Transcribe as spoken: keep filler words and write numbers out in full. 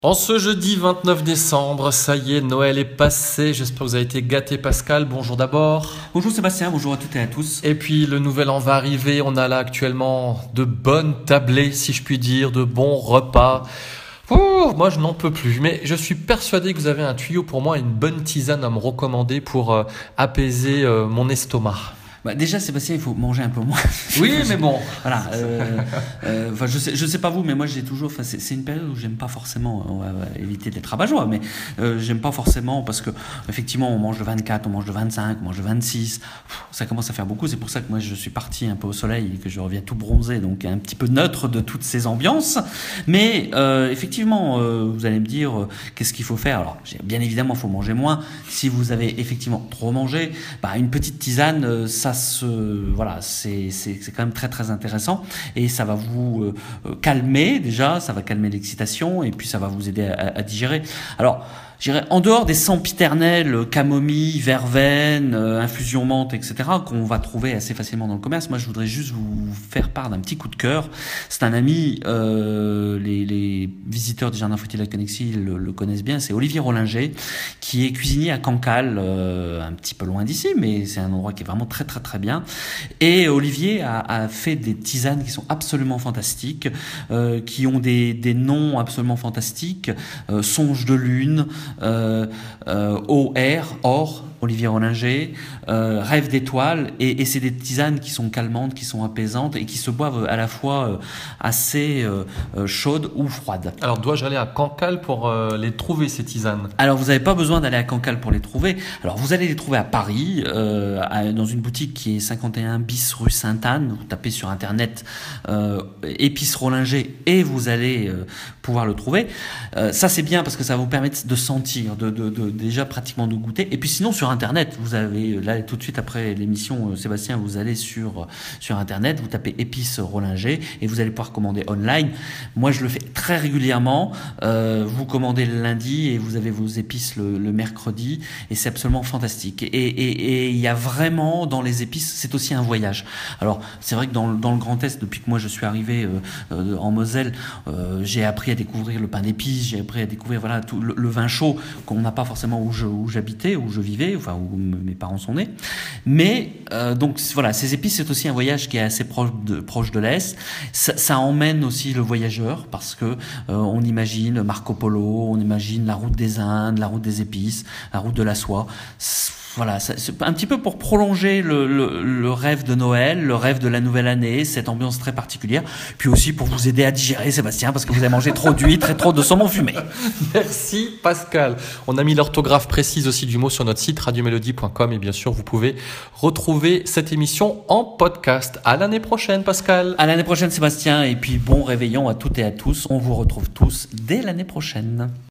En ce jeudi vingt-neuf décembre, ça y est, Noël est passé. J'espère que vous avez été gâtés, Pascal. Bonjour d'abord. Bonjour Sébastien, bonjour à toutes et à tous. Et puis le nouvel an va arriver. On a là actuellement de bonnes tablées, si je puis dire, de bons repas. Ouh, moi, je n'en peux plus. Mais je suis persuadé que vous avez un tuyau pour moi, une bonne tisane à me recommander pour euh, apaiser euh, mon estomac. Bah déjà Sébastien, il faut manger un peu moins. Oui, mais bon. Voilà. Euh, euh, enfin, je sais, je sais pas vous, mais moi j'ai toujours. Enfin, c'est, c'est une période où j'aime pas forcément. On va éviter d'être rabat-joie, mais euh, j'aime pas forcément parce que effectivement, on mange le vingt-quatre, on mange le vingt-cinq, on mange le vingt-six. Pff, ça commence à faire beaucoup. C'est pour ça que moi je suis parti un peu au soleil et que je reviens tout bronzé, donc un petit peu neutre de toutes ces ambiances. Mais euh, effectivement, euh, vous allez me dire euh, qu'est-ce qu'il faut faire. Alors, bien évidemment, il faut manger moins. Si vous avez effectivement trop mangé, bah une petite tisane, euh, ça Se, voilà, c'est, c'est, c'est quand même très très intéressant et ça va vous euh, calmer déjà, ça va calmer l'excitation et puis ça va vous aider à, à digérer. Alors, je dirais, en dehors des sempiternels, camomille, verveine, euh, infusion menthe, et cetera, qu'on va trouver assez facilement dans le commerce, moi je voudrais juste vous faire part d'un petit coup de cœur. C'est un ami, euh, les, les visiteurs du Jardin Fruitier de la Connexie le, le connaissent bien, c'est Olivier Rollinger, qui est cuisinier à Cancale, euh, un petit peu loin d'ici, mais c'est un endroit qui est vraiment très très très bien. Et Olivier a, a fait des tisanes qui sont absolument fantastiques, euh, qui ont des, des noms absolument fantastiques, euh, Songe de lune, Euh, euh, O R, Or, Olivier Rollinger, euh, Rêve d'étoiles, et, et c'est des tisanes qui sont calmantes, qui sont apaisantes et qui se boivent à la fois euh, assez euh, euh, chaudes ou froides. Alors, dois-je aller à Cancale pour euh, les trouver, ces tisanes ? Alors, vous n'avez pas besoin d'aller à Cancale pour les trouver. Alors, vous allez les trouver à Paris, euh, à, dans une boutique qui est cinquante et un bis rue Sainte-Anne. Vous tapez sur Internet euh, Épices Rollinger et vous allez euh, pouvoir le trouver. Euh, ça, c'est bien parce que ça va vous permettre de sentir, de, de, de déjà pratiquement de goûter. Et puis sinon, sur Internet, vous avez là tout de suite après l'émission, Sébastien, vous allez sur sur Internet, vous tapez Épices Rollinger et vous allez pouvoir commander online. Moi, je le fais très régulièrement. Euh, vous commandez le lundi et vous avez vos épices le, le mercredi et c'est absolument fantastique. Et et et il y a vraiment dans les épices, c'est aussi un voyage. Alors, c'est vrai que dans dans le Grand Est, depuis que moi je suis arrivé euh, euh, en Moselle, euh, j'ai appris à découvrir le pain d'épices, j'ai appris à découvrir voilà tout le, le vin chaud qu'on n'a pas forcément où je où j'habitais, où je vivais. Enfin, où mes parents sont nés. Mais euh, donc voilà, ces épices, c'est aussi un voyage qui est assez proche de, proche de l'Est. Ça, ça emmène aussi le voyageur parce que euh, on imagine Marco Polo, on imagine la route des Indes, la route des épices, la route de la soie. Voilà, c'est un petit peu pour prolonger le, le, le rêve de Noël, le rêve de la nouvelle année, cette ambiance très particulière. Puis aussi pour vous aider à digérer, Sébastien, parce que vous avez mangé trop d'huîtres et trop de saumon fumé. Merci Pascal. On a mis l'orthographe précise aussi du mot sur notre site radio mélodie point com et bien sûr vous pouvez retrouver cette émission en podcast. À l'année prochaine Pascal. À l'année prochaine Sébastien et puis bon réveillon à toutes et à tous. On vous retrouve tous dès l'année prochaine.